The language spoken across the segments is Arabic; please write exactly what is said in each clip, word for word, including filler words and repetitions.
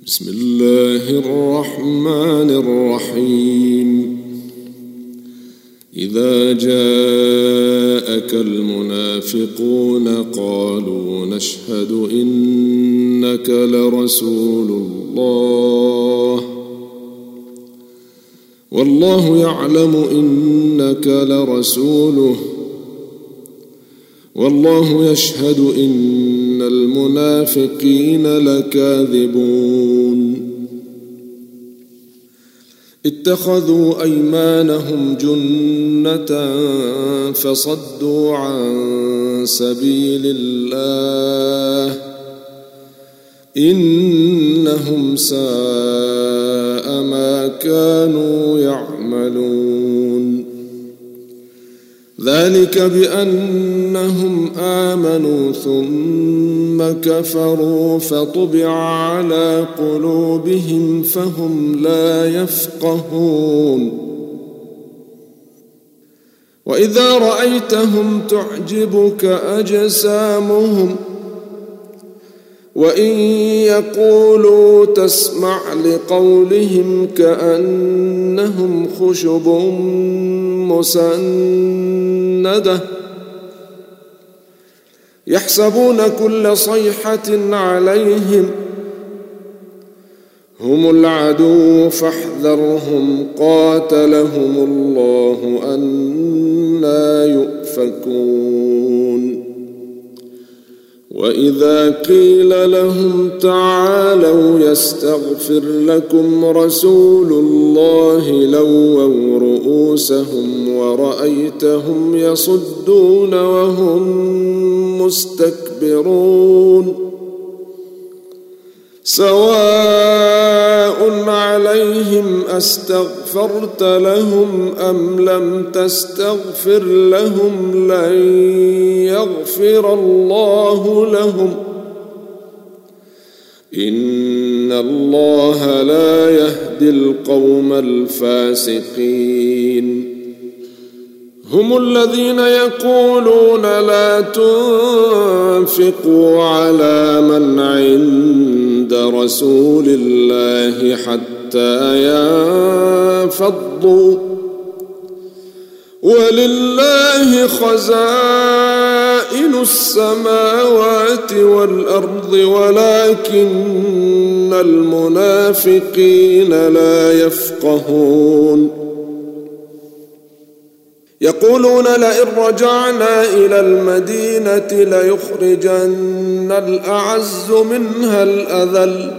بسم الله الرحمن الرحيم إذا جاءك المنافقون قالوا نشهد إنك لرسول الله والله يعلم إنك لرسوله والله يشهد إن المنافقين لكاذبون اتخذوا أيمانهم جنة فصدوا عن سبيل الله إنهم ساء ما كانوا يعملون ذلك بأنهم آمنوا ثم كفروا فطبع على قلوبهم فهم لا يفقهون وإذا رأيتهم تعجبك أجسامهم وإن يقولوا تسمع لقولهم كأنهم خشب مسندة يحسبون كل صيحة عليهم هم العدو فاحذرهم قاتلهم الله أنى يؤفكون وإذا قيل لهم تعالوا يستغفر لكم رسول الله لووا رؤوسهم ورأيتهم يصدون وهم مستكبرون سواء عليهم أستغفرت لهم أم لم تستغفر لهم لن يغفر الله لهم إن الله لا يهدي القوم الفاسقين هم الذين يقولون لا تنفقوا على من عند رسول الله حتى ينفضوا ولله خزائن السماوات والأرض ولكن المنافقين لا يفقهون يقولون لئن رجعنا إلى المدينة ليخرجن الأعز منها الأذل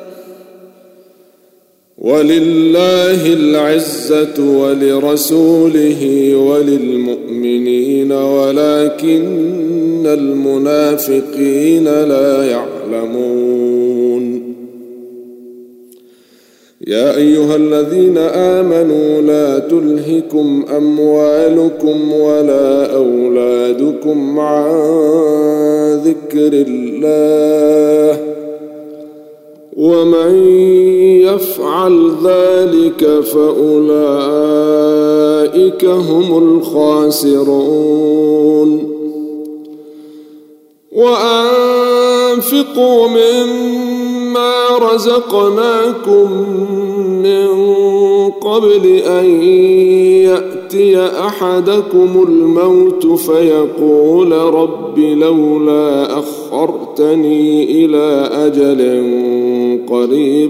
ولله العزة ولرسوله وللمؤمنين ولكن المنافقين لا يعلمون يا أيها الذين آمنوا لا تلهكم أموالكم ولا أولادكم عن ذكر الله ومن يفعل ذلك فأولئك هم الخاسرون وأنفقوا مما رزقناكم من قبل أن يأتي أحدكم الموت فيقول رب لولا أخرتني إلى أجل قريب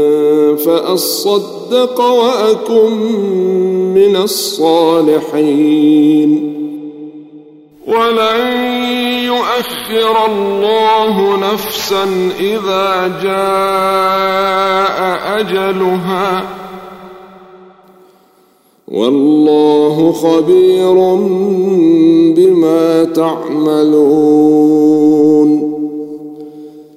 فأصدق وأكن من الصالحين ولن يؤخر الله نفسا إذا جاء أجلها والله خبير بما تعملون